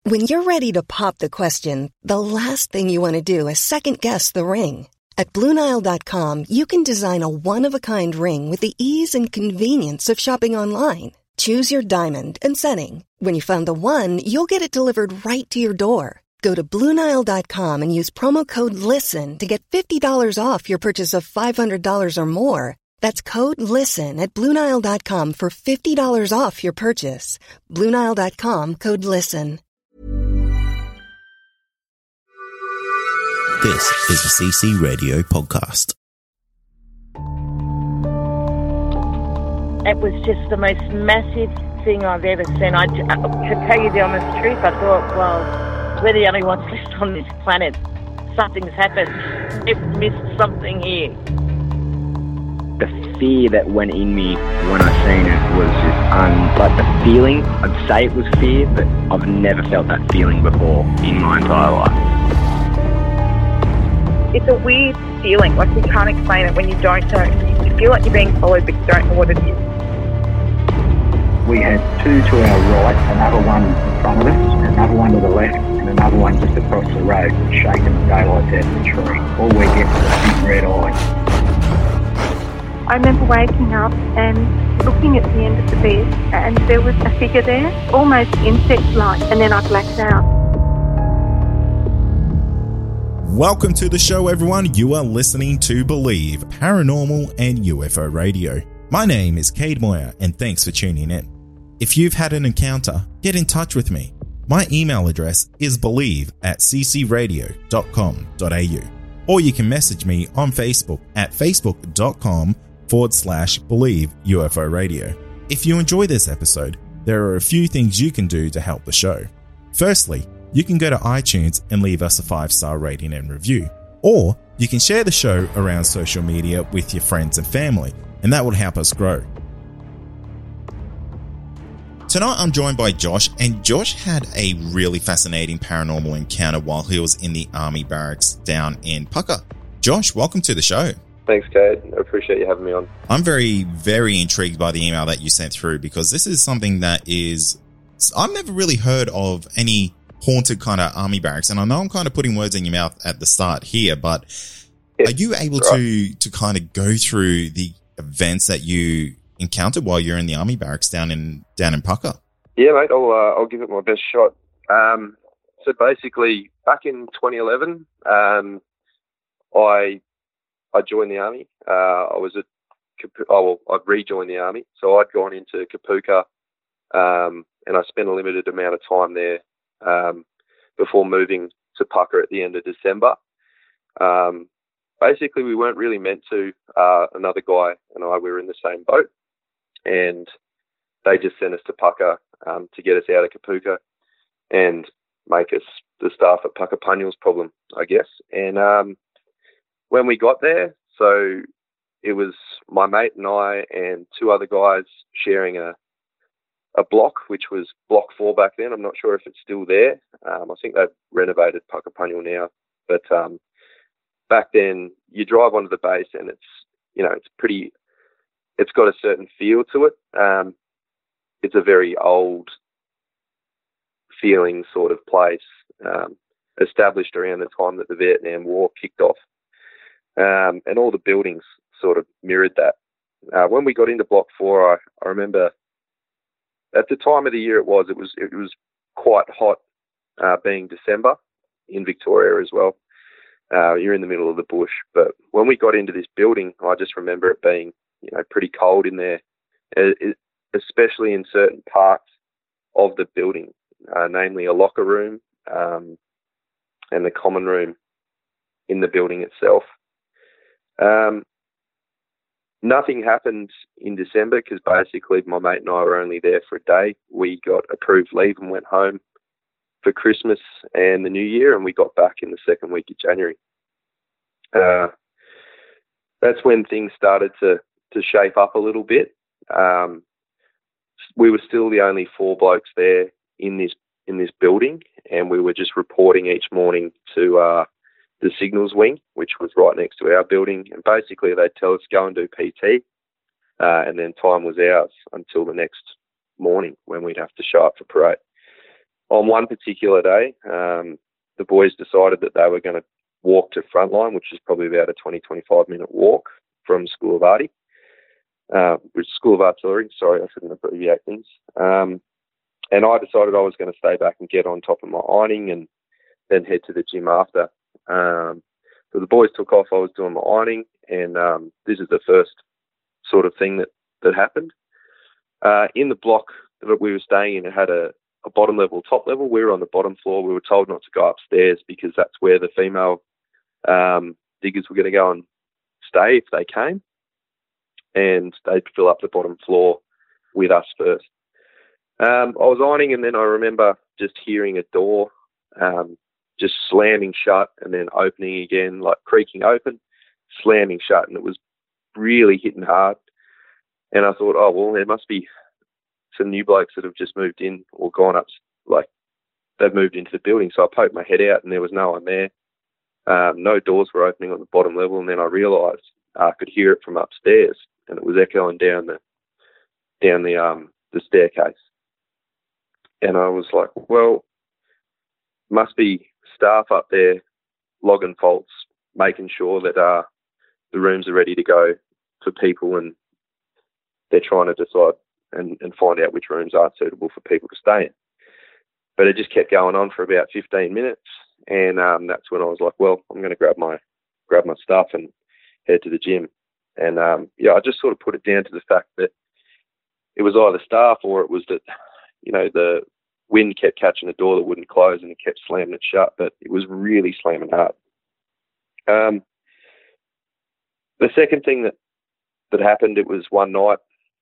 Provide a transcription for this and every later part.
When you're ready to pop the question, the last thing you want to do is second-guess the ring. At BlueNile.com, you can design a one-of-a-kind ring with the ease and convenience of shopping online. Choose your diamond and setting. When you find the one, you'll get it delivered right to your door. Go to BlueNile.com and use promo code LISTEN to get $50 off your purchase of $500 or more. That's code LISTEN at BlueNile.com for $50 off your purchase. BlueNile.com, code LISTEN. This is the CC Radio podcast. It was just the most massive thing I've ever seen. To tell you the honest truth, I thought, well, we're the only ones left on this planet. Something's happened. We've missed something here. The fear that went in me when I seen it was just like the feeling. I'd say it was fear, but I've never felt that feeling before in my entire life. It's a weird feeling, like you can't explain it when you don't know. You feel like you're being followed, but you don't know what it is. We had two to our right, another one in front of us, another one to the left, and another one just across the road, shaking the daylights out of the tree. All we get was a big red eye. I remember waking up and looking at the end of the bed, and there was a figure there, almost insect-like, and then I blacked out. Welcome to the show, everyone. You are listening to Believe, Paranormal and UFO Radio. My name is Cade Moyer, and thanks for tuning in. If you've had an encounter, get in touch with me. My email address is believe@ccradio.com.au, or you can message me on Facebook at facebook.com/Believe UFO Radio. If you enjoy this episode, there are a few things you can do to help the show. Firstly, you can go to iTunes and leave us a 5-star rating and review. Or you can share the show around social media with your friends and family, and that will help us grow. Tonight I'm joined by Josh, and Josh had a really fascinating paranormal encounter while he was in the army barracks down in Pucka. Josh, welcome to the show. Thanks, Cade. I appreciate you having me on. I'm very, very intrigued by the email that you sent through, because this is something that I've never really heard of any haunted kind of army barracks, and I know I'm kind of putting words in your mouth at the start here, but are you able to kind of go through the events that you encountered while you're in the army barracks down in Pucka? Yeah, mate, I'll give it my best shot. So basically, back in 2011, I joined the army. I rejoined the army, so I'd gone into Kapooka, and I spent a limited amount of time there before moving to Pucka at the end of December. Basically, we weren't really meant to. Another guy and I, we were in the same boat, and they just sent us to Pucka to get us out of Kapooka and make us the staff at Puckapunyal's problem, I guess. And when we got there, so it was my mate and I and two other guys sharing a block, which was Block 4 back then. I'm not sure if it's still there. I think they've renovated Puckapunyal now. But back then, you drive onto the base and it's got a certain feel to it. It's a very old feeling sort of place, established around the time that the Vietnam War kicked off. And all the buildings sort of mirrored that. When we got into Block 4, I remember at the time of the year it was quite hot, being December in Victoria as well. You're in the middle of the bush, but when we got into this building, I just remember it being, pretty cold in there, especially in certain parts of the building, namely a locker room and the common room in the building itself. Nothing happened in December because basically my mate and I were only there for a day. We got approved leave and went home for Christmas and the New Year, and we got back in the second week of January. That's when things started to shape up a little bit. We were still the only 4 blokes there in this building, and we were just reporting each morning to the signals wing, which was right next to our building, and basically they'd tell us go and do PT, and then time was ours until the next morning when we'd have to show up for parade. on one particular day, the boys decided that they were going to walk to Frontline, which is probably about a 20-25 minute walk from School of Arty, which School of Artillery. Sorry, I shouldn't abbreviate things. And I decided I was going to stay back and get on top of my ironing and then head to the gym after. So the boys took off. I was doing my ironing, and this is the first sort of thing that happened. In the block that we were staying in, it had a bottom level, top level. We were on the bottom floor. We were told not to go upstairs because that's where the female diggers were going to go and stay if they came, and they'd fill up the bottom floor with us first. I was ironing, and then I remember just hearing a door just slamming shut and then opening again, like creaking open, slamming shut, and it was really hitting hard. And I thought, oh, well, there must be some new blokes that have just moved in or gone up, like they've moved into the building. So I poked my head out and there was no one there. No doors were opening on the bottom level, and then I realised I could hear it from upstairs, and it was echoing down the staircase. And I was like, well, must be staff up there logging faults, making sure that the rooms are ready to go for people, and they're trying to decide and find out which rooms are suitable for people to stay in. But it just kept going on for about 15 minutes, and that's when I was like, well, I'm going to grab my stuff and head to the gym. And I just sort of put it down to the fact that it was either staff or it was that, the wind kept catching the door that wouldn't close and it kept slamming it shut, but it was really slamming hard. The second thing that happened, it was one night,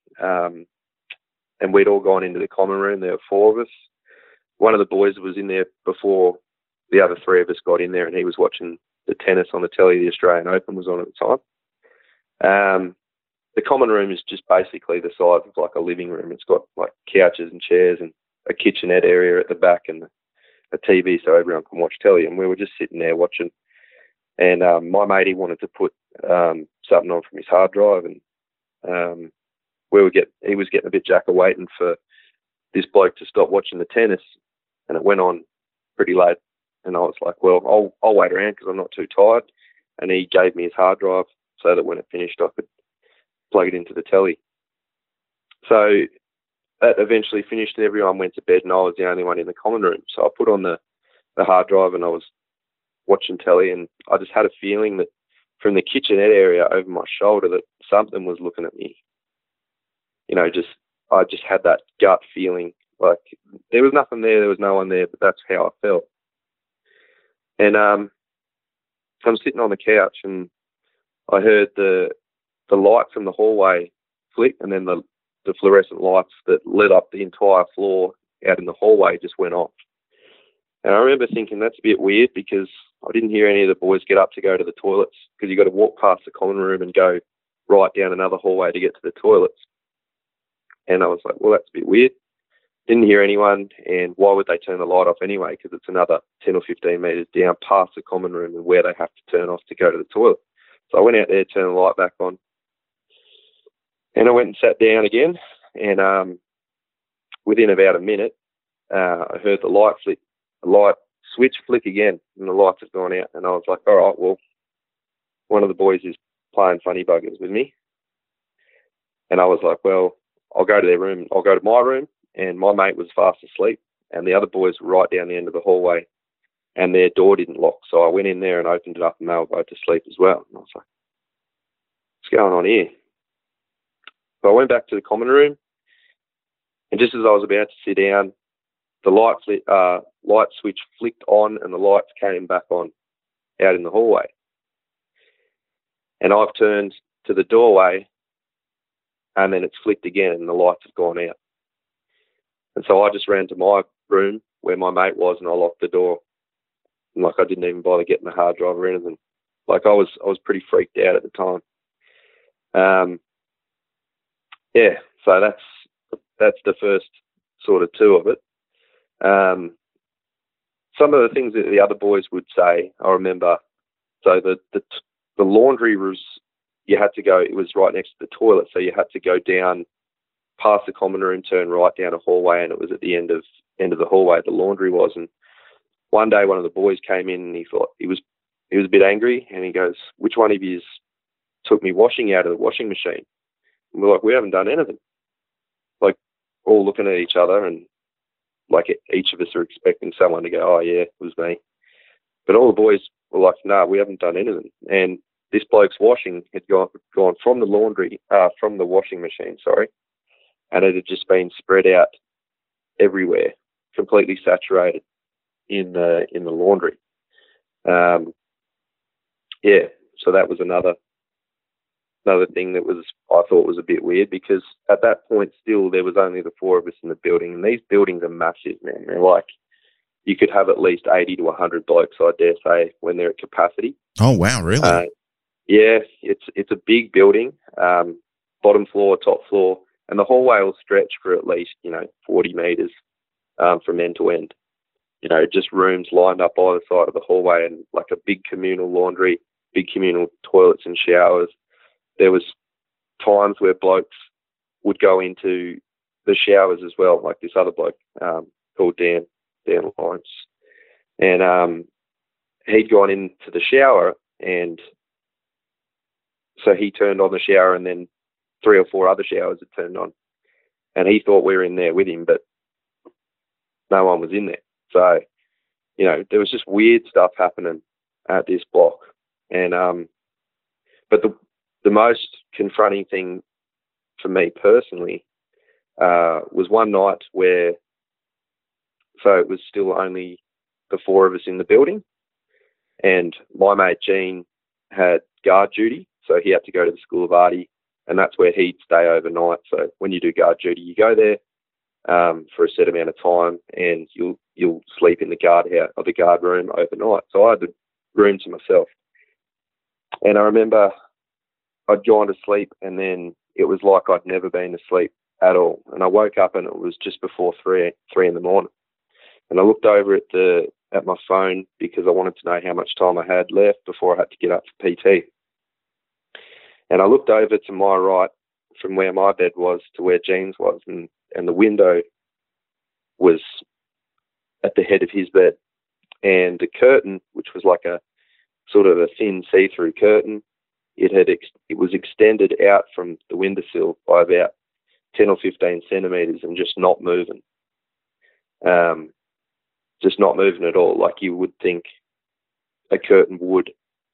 and we'd all gone into the common room. There were 4 of us. One of the boys was in there before the other 3 of us got in there, and he was watching the tennis on the telly. The Australian Open was on at the time. The common room is just basically the size of like a living room. It's got like couches and chairs and a kitchenette area at the back and a TV so everyone can watch telly. And we were just sitting there watching. And my matey wanted to put something on from his hard drive, and he was getting a bit jacker waiting for this bloke to stop watching the tennis, and it went on pretty late. And I was like, well, I'll wait around because I'm not too tired. And he gave me his hard drive so that when it finished, I could plug it into the telly. So that eventually finished and everyone went to bed, and I was the only one in the common room. So I put on the hard drive and I was watching telly, and I just had a feeling that from the kitchenette area over my shoulder that something was looking at me. I just had that gut feeling, like there was nothing there was no one there, but that's how I felt. And I'm sitting on the couch, and I heard the light from the hallway flick, and then the fluorescent lights that lit up the entire floor out in the hallway just went off. And I remember thinking that's a bit weird because I didn't hear any of the boys get up to go to the toilets, because you got to walk past the common room and go right down another hallway to get to the toilets. And I was like, well, that's a bit weird. Didn't hear anyone, and why would they turn the light off anyway? Because it's another 10 or 15 metres down past the common room and where they have to turn off to go to the toilet. So I went out there, turned the light back on, and I went and sat down again. And within about a minute, I heard the light switch flick again, and the lights had gone out. And I was like, all right, well, one of the boys is playing funny buggers with me. And I was like, well, I'll go to their room. I'll go to my room. And my mate was fast asleep, and the other boys were right down the end of the hallway, and their door didn't lock. So I went in there and opened it up, and they were both asleep as well. And I was like, what's going on here? So I went back to the common room, and just as I was about to sit down, the light switch flicked on, and the lights came back on out in the hallway. And I've turned to the doorway, and then it's flicked again, and the lights have gone out. And so I just ran to my room where my mate was, and I locked the door. And I didn't even bother getting the hard drive or anything. I was pretty freaked out at the time. So that's the first sort of 2 of it. Some of the things that the other boys would say, I remember. So the laundry was, you had to go. It was right next to the toilet, so you had to go down past the common room, turn right down a hallway, and it was at the end of end of the hallway the laundry was. And one day one of the boys came in and he thought he was a bit angry, and he goes, "Which one of you took me washing out of the washing machine?" And we're like, "We haven't done anything." Like, all looking at each other, and like each of us are expecting someone to go, "Oh yeah, it was me." But all the boys were like, "No, we haven't done anything." And this bloke's washing had gone from the washing machine, and it had just been spread out everywhere, completely saturated in the laundry. So that was another thing that I thought was a bit weird, because at that point still there was only the four of us in the building, and these buildings are massive, man. They're like, you could have at least 80 to 100 blokes, I dare say, when they're at capacity. Oh, wow, really? Yeah, it's a big building, bottom floor, top floor, and the hallway will stretch for at least, 40 metres from end to end. Just rooms lined up either side of the hallway, and like a big communal laundry, big communal toilets and showers. There was times where blokes would go into the showers as well, like this other bloke called Dan Lawrence. And he'd gone into the shower, and so he turned on the shower, and then 3 or 4 other showers had turned on. And he thought we were in there with him, but no one was in there. So, there was just weird stuff happening at this block. And but the most confronting thing for me personally was one night where, so it was still only the 4 of us in the building, and my mate Gene had guard duty, so he had to go to the School of Arty, and that's where he'd stay overnight. So when you do guard duty, you go there for a set amount of time, and you'll sleep in the guard room overnight. So I had the room to myself, and I remember I'd gone to sleep, and then it was like I'd never been asleep at all. And I woke up, and it was just before 3 in the morning. And I looked over at my phone because I wanted to know how much time I had left before I had to get up for PT. And I looked over to my right from where my bed was to where Gene's was, and the window was at the head of his bed. And the curtain, which was like a sort of a thin see-through curtain, it was extended out from the windowsill by about 10 or 15 centimetres and just not moving. Just not moving at all, like you would think a curtain would,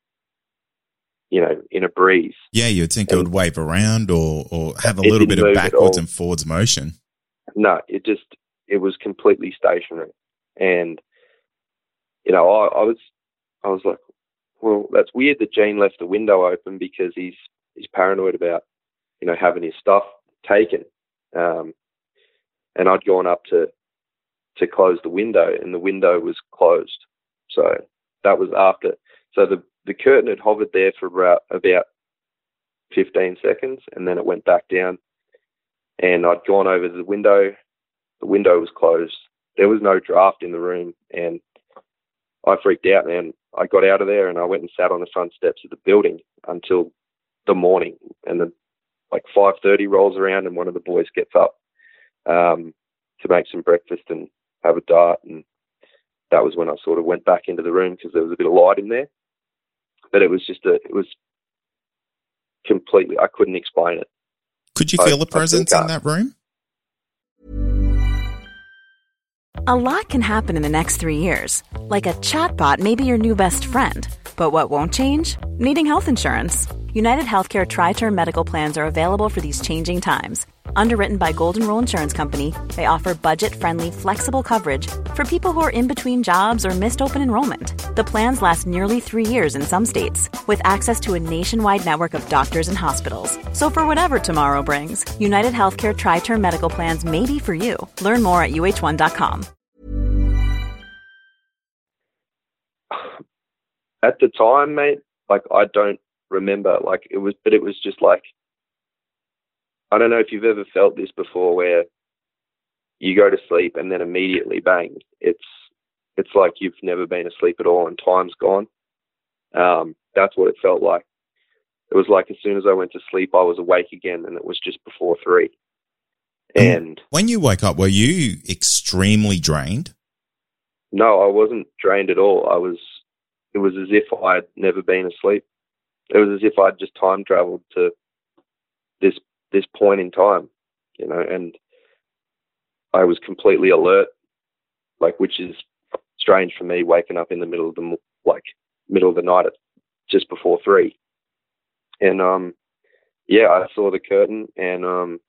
in a breeze. Yeah, you'd think it would wave around or have a little bit of backwards and forwards motion. No, it was completely stationary. And, I was like, well, that's weird that Gene left the window open, because he's paranoid about, having his stuff taken. And I'd gone up to close the window, and the window was closed. So that was after. So the curtain had hovered there for about 15 seconds, and then it went back down. And I'd gone over to the window. The window was closed. There was no draft in the room, and I freaked out, man. I got out of there, and I went and sat on the front steps of the building until the morning. And then, 5:30 rolls around, and one of the boys gets up to make some breakfast and have a dart, and that was when I sort of went back into the room because there was a bit of light in there. But it was completely, I couldn't explain it. Could you feel a presence in that room? A lot can happen in the next 3 years. Like a chatbot may be your new best friend. But what won't change? Needing health insurance. United Healthcare Tri-Term Medical Plans are available for these changing times. Underwritten by Golden Rule Insurance Company, they offer budget-friendly, flexible coverage for people who are in between jobs or missed open enrollment. The plans last nearly 3 years in some states, with access to a nationwide network of doctors and hospitals. So for whatever tomorrow brings, United Healthcare Tri-Term Medical Plans may be for you. Learn more at uh1.com. At the time, mate, I don't remember, it was just I don't know if you've ever felt this before, where you go to sleep and then immediately bang, it's like you've never been asleep at all and time's gone. That's what it felt like. It was like as soon as I went to sleep, I was awake again, and it was just before 3. And when you woke up, were you extremely drained? no, I wasn't drained at all. It was as if I'd never been asleep. It was as if I'd just time traveled to this point in time, you know, and I was completely alert, like, which is strange for me, waking up in the middle of the night at just before 3. And I saw the curtain, and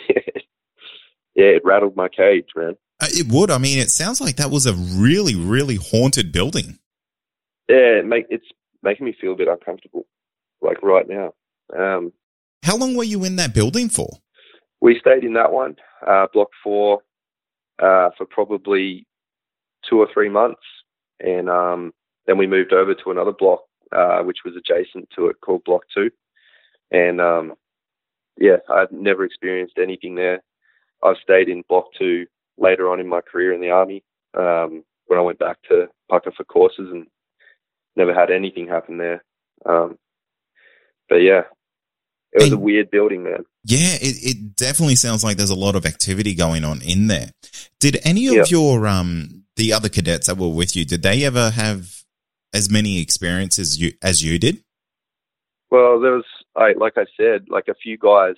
it rattled my cage, man. It would. I mean, it sounds like that was a really, really haunted building. Yeah, it's making me feel a bit uncomfortable, like right now. How long were you in that building for? We stayed in that one, Block 4, for probably 2 or 3 months, and then we moved over to another block, which was adjacent to it, called Block 2. And I've never experienced anything there. I've stayed in Block 2 later on in my career in the Army, when I went back to Pucka for courses, and never had anything happen there. But yeah, it was a weird building, man. Yeah, it definitely sounds like there's a lot of activity going on in there. Did any of your the other cadets that were with you, did they ever have as many experiences as you did? Well, there was, like I said, like a few guys,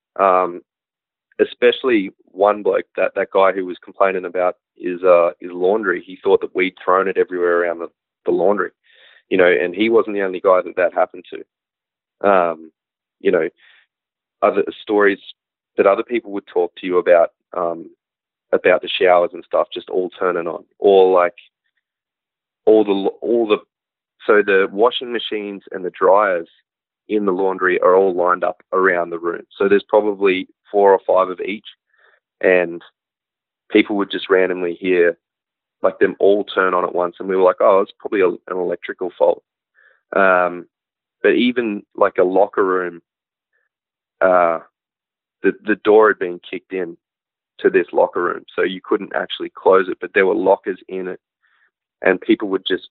especially one bloke, that guy who was complaining about his laundry. He thought that we'd thrown it everywhere around the laundry, you know, and he wasn't the only guy that happened to. You know, other stories that other people would talk to you about the showers and stuff just all turning on, or like all the so the washing machines and the dryers in the laundry are all lined up around the room. So there's probably 4 or 5 of each, and people would just randomly hear like them all turn on at once, and we were like, oh, it's probably an electrical fault. But even like a locker room, the door had been kicked in to this locker room, so you couldn't actually close it, but there were lockers in it, and people would just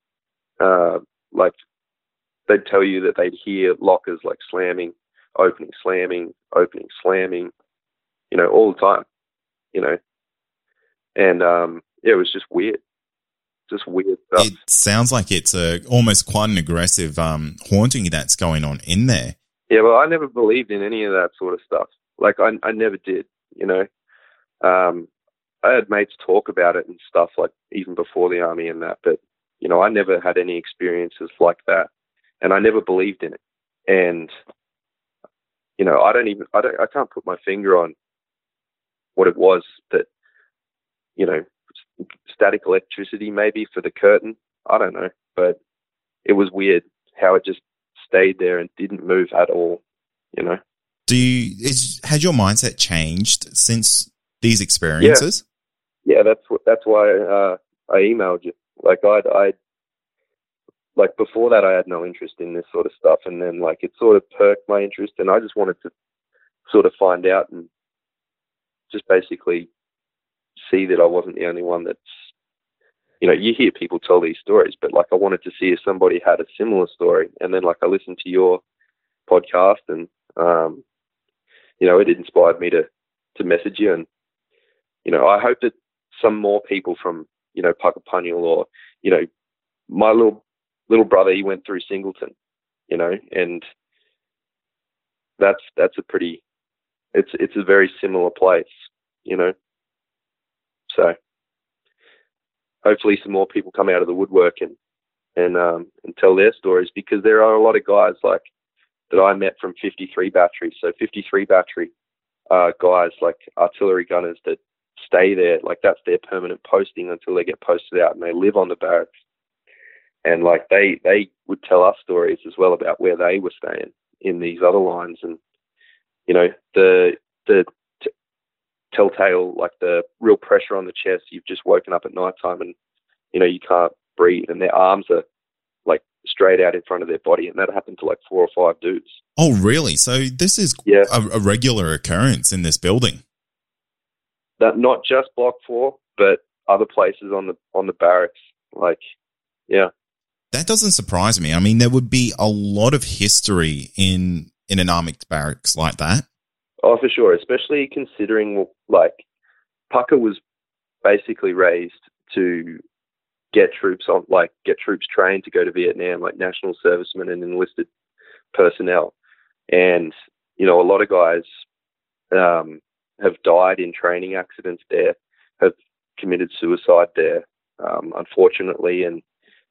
they'd tell you that they'd hear lockers like slamming, opening, slamming, you know, all the time, you know, and it was just weird. Just weird stuff. It sounds like it's almost quite an aggressive haunting that's going on in there. Yeah, well, I never believed in any of that sort of stuff. Like, I never did, you know. I had mates talk about it and stuff, like, even before the Army and that, but, you know, I never had any experiences like that, and I never believed in it. And, you know, I can't put my finger on what it was that, you know, static electricity maybe for the curtain. I don't know, but it was weird how it just stayed there and didn't move at all, you know. Has your mindset changed since these experiences? Yeah, that's why I emailed you. Like I like before that I had no interest in this sort of stuff, and then like it sort of perked my interest, and I just wanted to sort of find out and just basically see that I wasn't the only one that's, you know, you hear people tell these stories, but like I wanted to see if somebody had a similar story. And then like I listened to your podcast, and you know, it inspired me to message you. And, you know, I hope that some more people from, you know, Puckapunyal, or, you know, my little brother, he went through Singleton, you know, and that's a pretty, it's a very similar place, you know. So hopefully some more people come out of the woodwork and tell their stories, because there are a lot of guys like that I met from 53 Battery. So 53 Battery guys, like artillery gunners that stay there, like that's their permanent posting until they get posted out, and they live on the barracks. And like they would tell us stories as well about where they were staying in these other lines, and you know, the telltale, like the real pressure on the chest. You've just woken up at night time, and you know you can't breathe, and their arms are like straight out in front of their body, and that happened to like 4 or 5 dudes. Oh, really? So this is a regular occurrence in this building. That not just Block 4, but other places on the barracks. Like, yeah. That doesn't surprise me. I mean, there would be a lot of history in an army barracks like that. Oh, for sure. Especially considering, like, Pucker was basically raised to get troops trained to go to Vietnam, like national servicemen and enlisted personnel. And, you know, a lot of guys have died in training accidents there, have committed suicide there, unfortunately. And,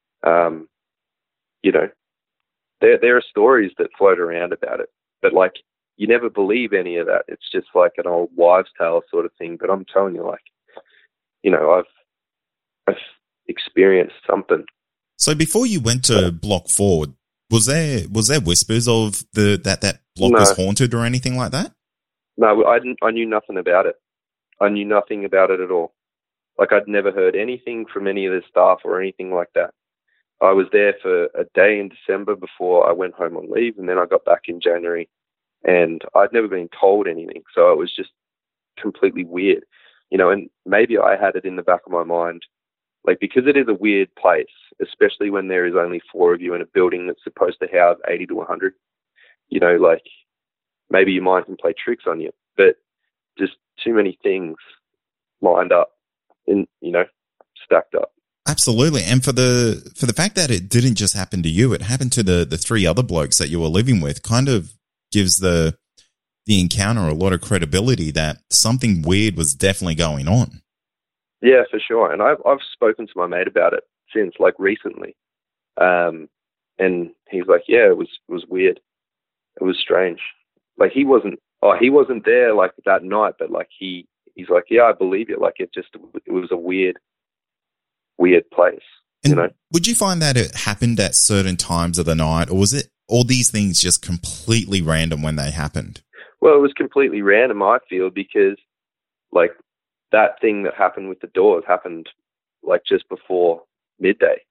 you know, there are stories that float around about it, but, like, you never believe any of that. It's just like an old wives' tale sort of thing. But I'm telling you, like, you know, I've experienced something. So before you went to Block 4, was there whispers of that block was haunted or anything like that? No, I knew nothing about it. I knew nothing about it at all. Like, I'd never heard anything from any of the staff or anything like that. I was there for a day in December before I went home on leave, and then I got back in January, and I'd never been told anything. So it was just completely weird, you know, and maybe I had it in the back of my mind, like, because it is a weird place, especially when there is only 4 of you in a building that's supposed to house 80 to 100, you know, like, maybe your mind can play tricks on you, but just too many things lined up and, you know, stacked up. Absolutely. And for the fact that it didn't just happen to you, it happened to the 3 other blokes that you were living with, kind of gives the encounter a lot of credibility that something weird was definitely going on. Yeah, for sure. And I've spoken to my mate about it since, like, recently. And he's like, yeah, it was weird. It was strange. Like, he wasn't there, like, that night, but, like, he's like, yeah, I believe you. Like, it was a weird place, and you know? Would you find that it happened at certain times of the night, or was it all these things just completely random when they happened? Well, it was completely random, I feel, because, like, that thing that happened with the doors happened, like, just before midday,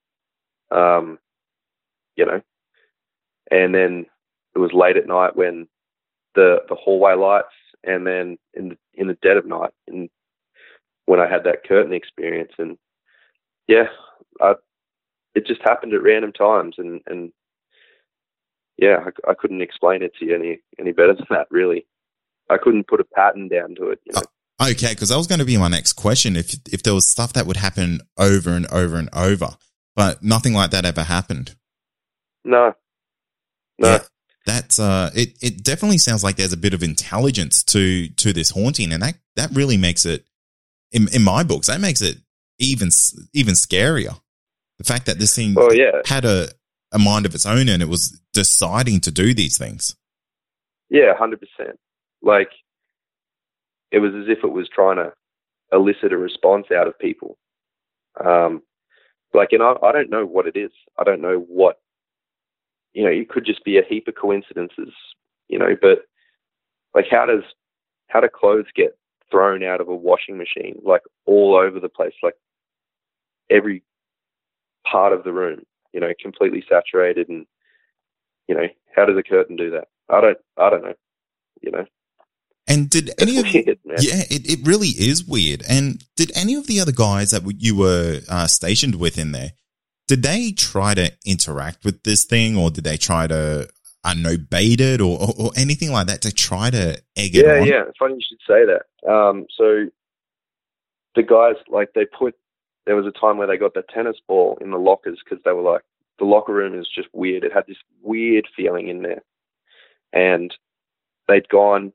you know? And then it was late at night when the hallway lights, and then in the dead of night, and when I had that curtain experience. And yeah, it just happened at random times, and yeah, I couldn't explain it to you any better than that, really. I couldn't put a pattern down to it, you know. Okay, because that was going to be my next question. If there was stuff that would happen over and over and over, but nothing like that ever happened. No. Yeah, that's it definitely sounds like there's a bit of intelligence to this haunting, and that really makes it, in my books, that makes it even scarier. The fact that this thing had a mind of its own, and it was deciding to do these things. Yeah, 100%. Like, it was as if it was trying to elicit a response out of people. Like, and I don't know what it is. I don't know what, you know, it could just be a heap of coincidences, you know, but, like, how do clothes get thrown out of a washing machine, like, all over the place, like, every part of the room, you know, completely saturated, and, you know, how does a curtain do that? I don't know, you know. And did any of weird, man. Yeah, it really is weird. And did any of the other guys that you were stationed with in there, did they try to interact with this thing, or did they try to, I don't know, bait it or anything like that to try to egg it on? Yeah, it's funny you should say that. So the guys, like, there was a time where they got the tennis ball in the lockers because they were like, the locker room is just weird. It had this weird feeling in there. And they'd gone,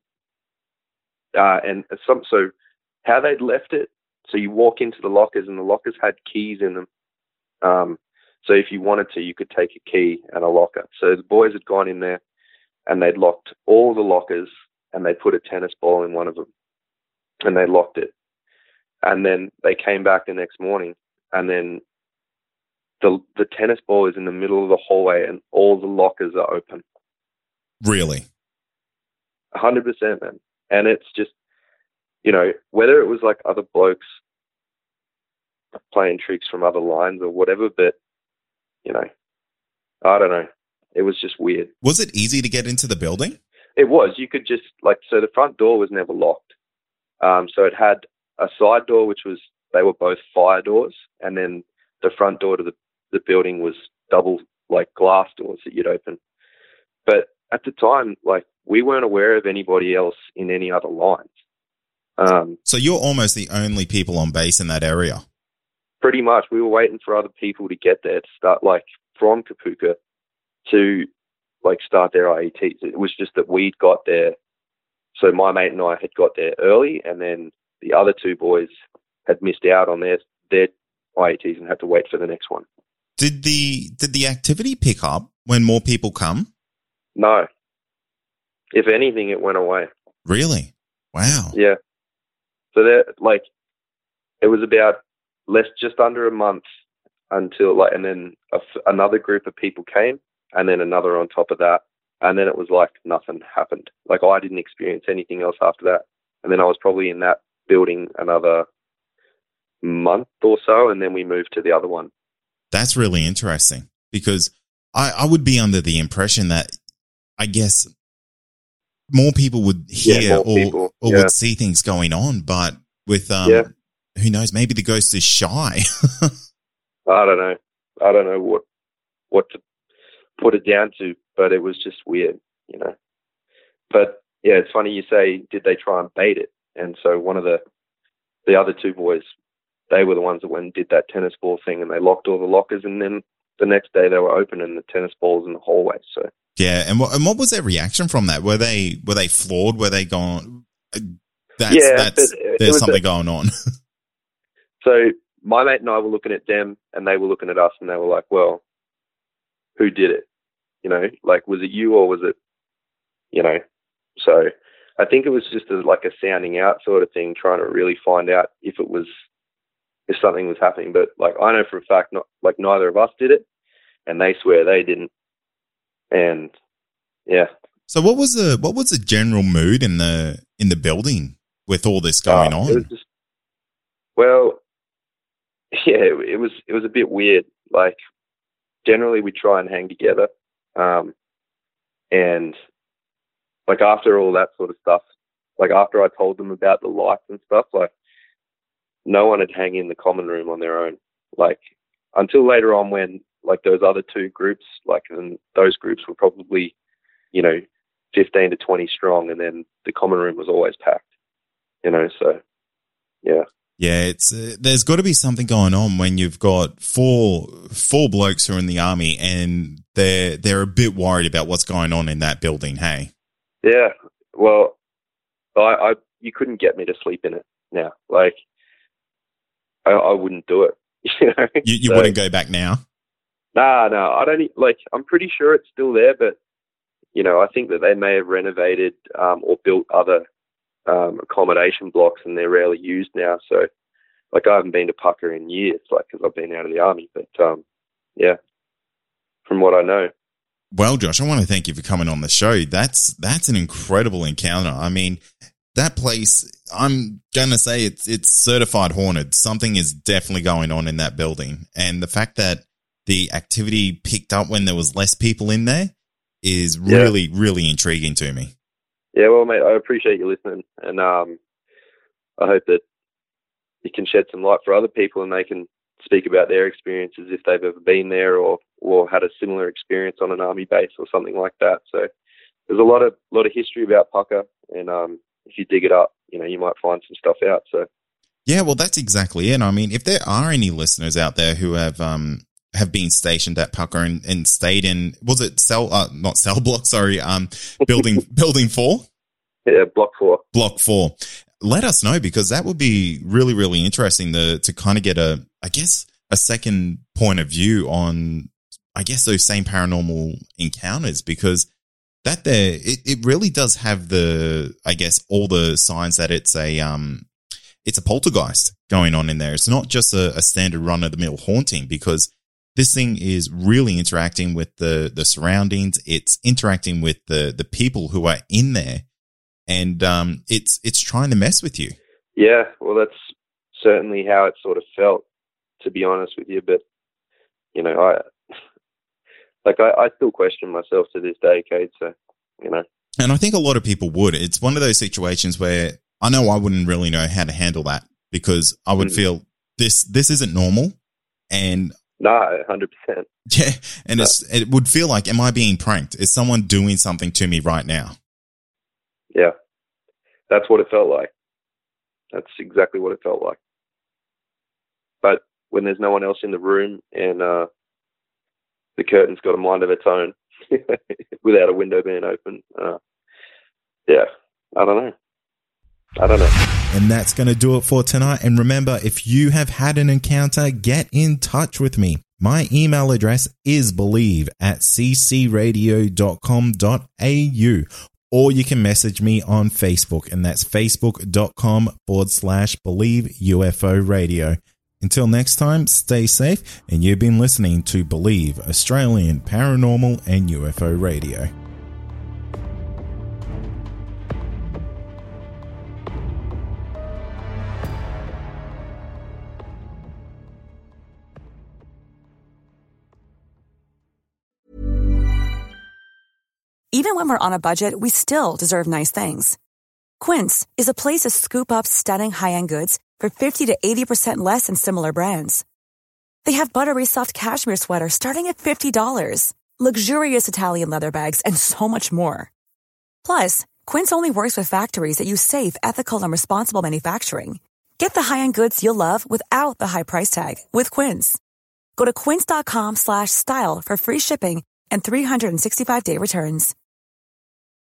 so how they'd left it, so you walk into the lockers, and the lockers had keys in them. So if you wanted to, you could take a key and a locker. So the boys had gone in there, and they'd locked all the lockers, and they put a tennis ball in one of them, and they locked it. And then they came back the next morning, and then the tennis ball is in the middle of the hallway, and all the lockers are open. Really? 100%, man. And it's just, you know, whether it was like other blokes playing tricks from other lines or whatever, but, you know, I don't know. It was just weird. Was it easy to get into the building? It was. You could just, like, so the front door was never locked. So it had a side door, which was, they were both fire doors, and then the front door to the building was double, like, glass doors that you'd open. But at the time, like, we weren't aware of anybody else in any other lines. So you're almost the only people on base in that area. Pretty much. We were waiting for other people to get there to start, like, from Kapooka to, like, start their IETs. It was just that we'd got there. So my mate and I had got there early, and then the other two boys had missed out on their IETs and had to wait for the next one. Did the activity pick up when more people come? No. If anything, it went away. Really? Wow. Yeah. So it was about just under a month until, like, and then another group of people came, and then another on top of that, and then it was like nothing happened. Like, I didn't experience anything else after that, and then I was probably in that building another month or so, and then we moved to the other one. That's really interesting, because I would be under the impression that, I guess, more people would hear or would see things going on, but with who knows, maybe the ghost is shy. I don't know what to put it down to, but it was just weird, you know. But yeah, it's funny you say, did they try and bait it? And so one of the other two boys, they were the ones that went and did that tennis ball thing, and they locked all the lockers, and then the next day they were opening the tennis balls in the hallway. So yeah, and what was their reaction from that? Were they floored? Were they gone? There's something going on. So my mate and I were looking at them, and they were looking at us, and they were like, "Well, who did it? You know, like, was it you or was it, you know?" So I think it was just like a sounding out sort of thing, trying to really find out if something was happening. But, like, I know for a fact, neither of us did it, and they swear they didn't. And yeah. So what was the general mood in the building with all this going on? It was just, well, yeah, it was a bit weird. Like, generally we try and hang together, and, like, after all that sort of stuff, like, after I told them about the lights and stuff, like, no one would hang in the common room on their own, like, until later on when, like, those other two groups, like, and those groups were probably, you know, 15 to 20 strong, and then the common room was always packed, you know, so, yeah. Yeah, it's there's got to be something going on when you've got four blokes who are in the army, and they're a bit worried about what's going on in that building, hey? Yeah, well, you couldn't get me to sleep in it now. Like, I wouldn't do it. You know? You wouldn't go back now? No, I don't. Like, I'm pretty sure it's still there, but, you know, I think that they may have renovated or built other accommodation blocks, and they're rarely used now. So, like, I haven't been to Pucka in years, like, because I've been out of the army. But yeah, from what I know. Well, Josh, I want to thank you for coming on the show. That's an incredible encounter. I mean, that place, I'm going to say it's certified haunted. Something is definitely going on in that building. And the fact that the activity picked up when there was less people in there is really, really intriguing to me. Yeah, well, mate, I appreciate you listening. And I hope that you can shed some light for other people, and they can speak about their experiences if they've ever been there or had a similar experience on an army base or something like that. So there's a lot of history about Pucka, and if you dig it up, you know, you might find some stuff out. So yeah, well, that's exactly it. I mean, if there are any listeners out there who have been stationed at Pucka and stayed in, was it not cell block? Sorry, building 4. Yeah, block 4. Block 4. Let us know, because that would be really, really interesting to kind of get a second point of view on, I guess, those same paranormal encounters, because that there, it really does have all the signs that it's a poltergeist going on in there. It's not just a standard run of the mill haunting, because this thing is really interacting with the surroundings. It's interacting with the people who are in there, and it's trying to mess with you. Yeah, well, that's certainly how it sort of felt, to be honest with you. But, you know, I still question myself to this day, Cade, so, you know. And I think a lot of people would. It's one of those situations where I know I wouldn't really know how to handle that, because I would feel this isn't normal. And no, 100%. Yeah, and it would feel like, am I being pranked? Is someone doing something to me right now? yeah, that's what it felt like. That's exactly what it felt like. But when there's no one else in the room and the curtain's got a mind of its own without a window being open, yeah, I don't know. And that's going to do it for tonight. And remember, if you have had an encounter, get in touch with me. My email address is believe@ccradio.com.au, or you can message me on Facebook, and that's facebook.com/Believe UFO Radio. Until next time, stay safe, and you've been listening to Believe, Australian Paranormal and UFO Radio. Even when we're on a budget, we still deserve nice things. Quince is a place to scoop up stunning high-end goods for 50 to 80% less than similar brands. They have buttery soft cashmere sweaters starting at $50, luxurious Italian leather bags, and so much more. Plus, Quince only works with factories that use safe, ethical, and responsible manufacturing. Get the high-end goods you'll love without the high price tag with Quince. Go to quince.com/style for free shipping and 365-day returns.